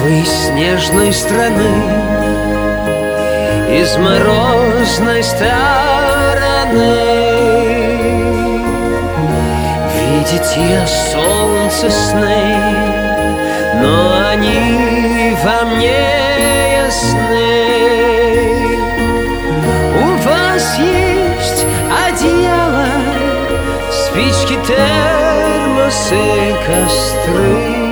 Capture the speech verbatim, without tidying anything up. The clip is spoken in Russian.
Вы из снежной страны, из морозной стороны. Видите солнце сны, но они вам не ясны. У вас есть одеяло, спички, термосы, костры.